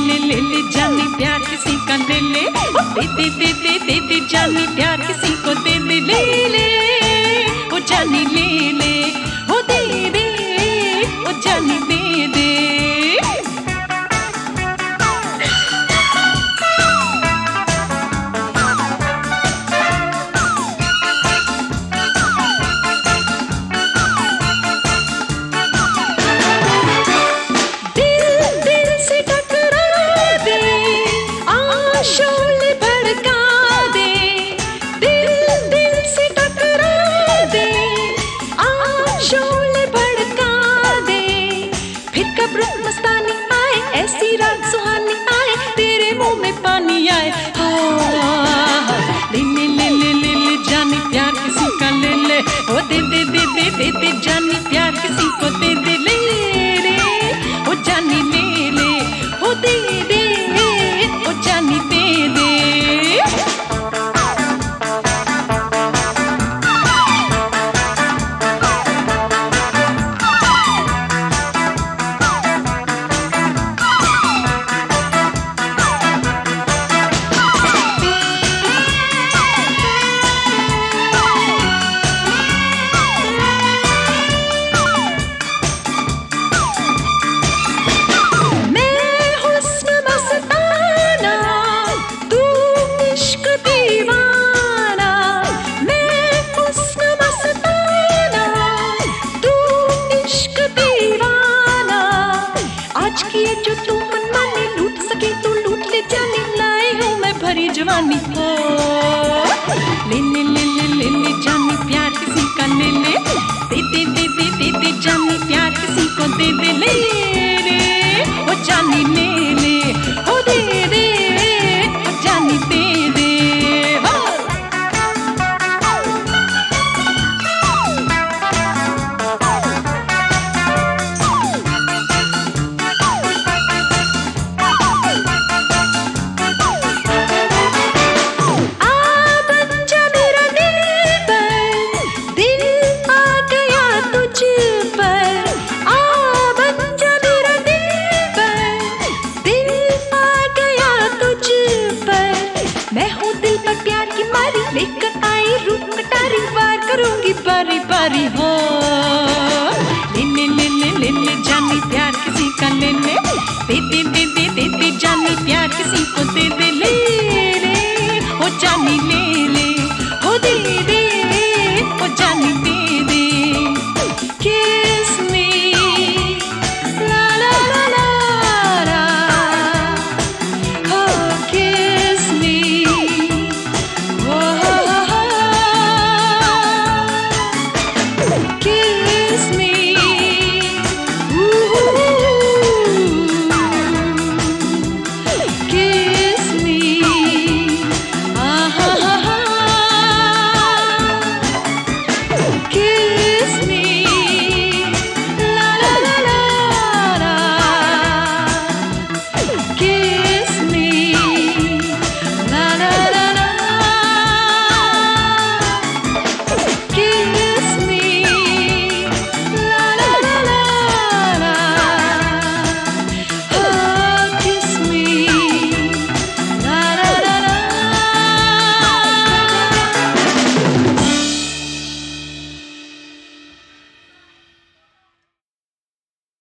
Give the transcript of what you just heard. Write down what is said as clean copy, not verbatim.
ले जानी प्यार किसी का ले ले, ओ दे जानी प्यार किसी को दे दे, ले ले ओ जानी ले ले, ओ दे दे ओ जानी दे दे। शोले भड़का दे, दिल से टकरा दे, शोले भड़का दे। फिर कब रुत मस्तानी आए, ऐसी रात सुहानी आए, तेरे मुंह में पानी आए। ले जानी प्यार किसी का ले ले, ओ दे जानी प्यार किसी को दे दे, ले रे ओ जानी ले ले, ओ दे ओ जानी दे दे। जो तू मनमाने लूट सके तू लूट ले जाने, लाए हूँ मैं भरी जवानी हो। ले जानी प्यार किसी का ले ले, दे जानी प्यार किसी को दे दे, ले रे ओ जानी ले ले, ओ दे ओ जानी दे दे। लेकर आई रूप कटारी, वार करूंगी बारी बारी हो। ले जानी प्यार किसी का ले ले, दे जानी प्यार किसी को दे दे, ले